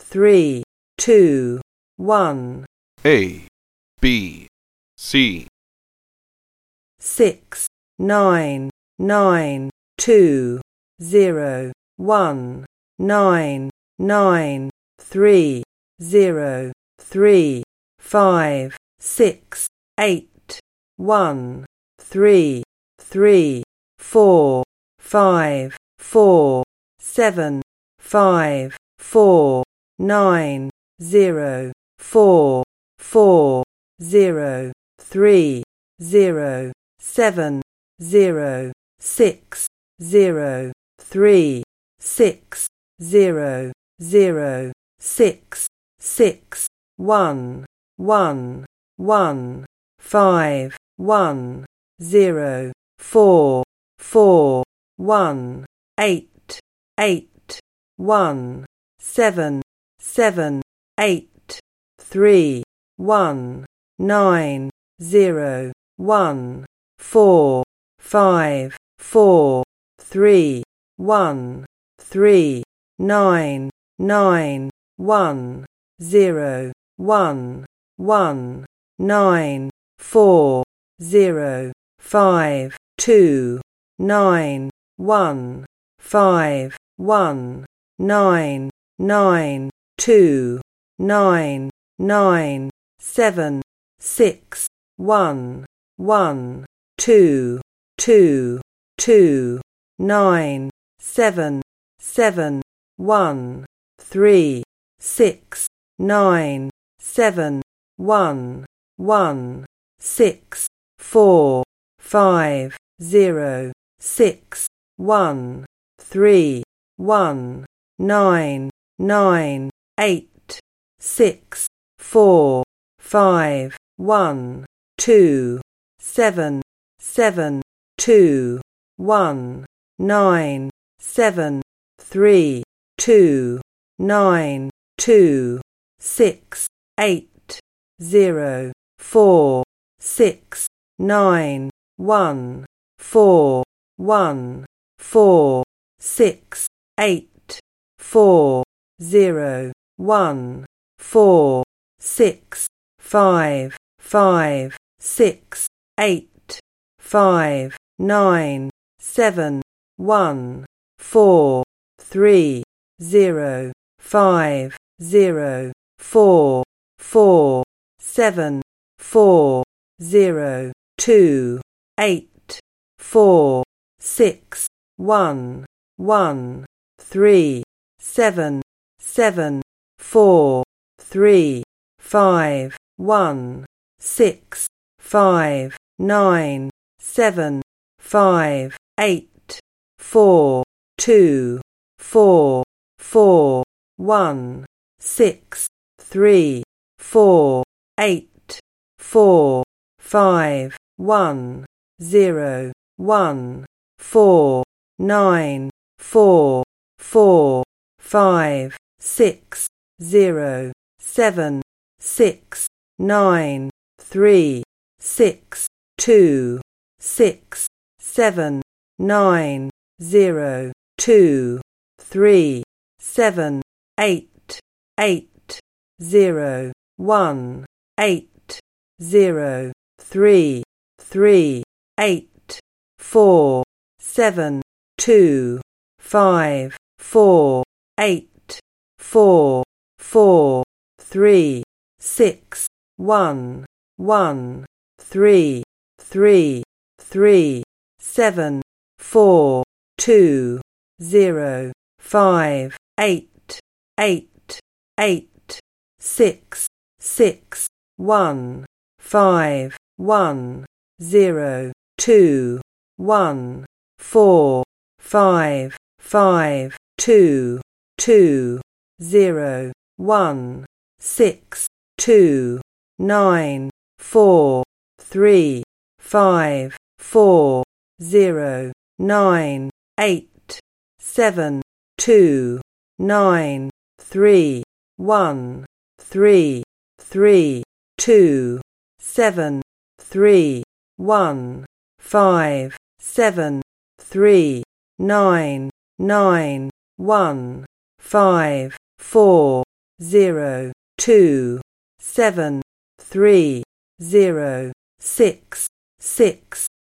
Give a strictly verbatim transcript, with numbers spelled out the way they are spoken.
three, two, one. A, B, C. Six, nine, nine, two, zero, one, nine, nine, three, zero, three, five, six, eight, one, three, three, four, five, four, seven, five, four, nine, zero, four, four, zero, three, zero, seven, zero, six, zero, three, six, zero, zero, six, six, one, one, one, five, one, zero, four, four, one, eight, eight, one, seven, seven, eight, three, one, nine, zero, one, four, five, four, three, one, three, nine, nine, one, zero, one, one, nine, four, zero, five, two, nine, one, five, one, nine, nine, two, nine, nine, seven, six, one, one, two, two, two, nine, seven, seven, one, three, six, nine, seven, one, one, six, four, five, zero, six, one, three, one, nine, nine, eight, six, four, five, one, two, seven, seven, two, one, nine, seven, three, two, nine, two, six, eight, zero, four, six, nine, one, four, one, four, six, eight, four, zero, one, four, six, five, five, six, eight, five, nine, seven, one, four, three, zero, five, zero, four, four, seven, four, zero, two, eight, four, six, one, one, three, seven, seven, four, three, five, one, six, five, nine, seven, five, eight, four, two, four, four, one, six, three, four, eight, four, five, one, zero, one, four, nine, four, four, five, six, zero, seven, six, nine, three, six, two, six, seven, nine, zero, two, three, seven, eight, eight, zero, one, eight, zero, three, three, eight, four, seven, two, five, four, eight, four, four, three, six, one, one, three, three, three, seven, four, two, zero, five, eight, eight, eight, six, six, one, five, one, zero, two, one, four, five, five, two, two, zero, one, six, two, nine, four, three, five, four, zero, nine, eight, seven, two, nine, three, one, three, three, two, seven, three, one, five, seven, three, nine, nine, one, five, four, zero, two, seven, three, zero, six, six.